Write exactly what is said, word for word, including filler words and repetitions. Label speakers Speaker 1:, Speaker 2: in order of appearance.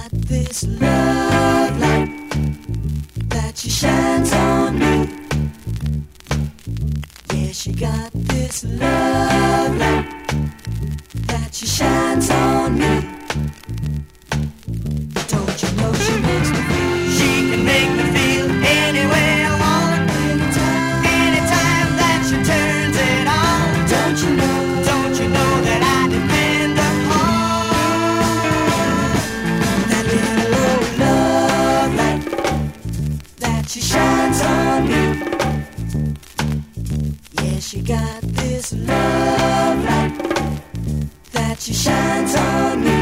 Speaker 1: got this love light that she shines on me. Yeah, she got this love light that she shines on me. Don't you know she makes me feel? She can make me feel any way I want. Anytime, anytime that she turns it on. Don't you know? Don't you know that I depend upon that little old love light that she shines on me? Yeah, she got this love light that she shines on me.